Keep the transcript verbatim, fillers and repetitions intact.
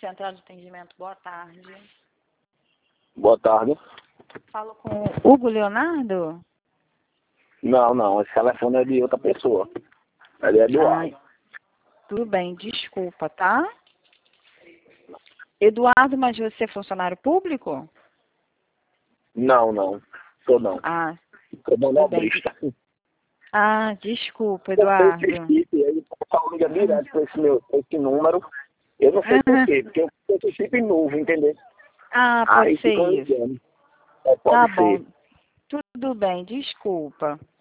Central de Atendimento, boa tarde. Boa tarde. Falo com o Hugo Leonardo? Não, não, esse telefone é de outra pessoa. Ele é Eduardo. Ai, tudo bem, desculpa, tá? Eduardo, mas você é funcionário público? Não, não, sou não. Ah, Sou tudo bem. manobrista. Ah, desculpa, Eu tenho Eduardo. esse chip, aí o pessoal liga direto com esse, meu, com esse número. Eu não sei por quê, porque eu tenho esse chip novo, entendeu? Ah, pode Aí ser ficam isso. ligando. É, pode Tá ser. bom. Tudo bem, desculpa.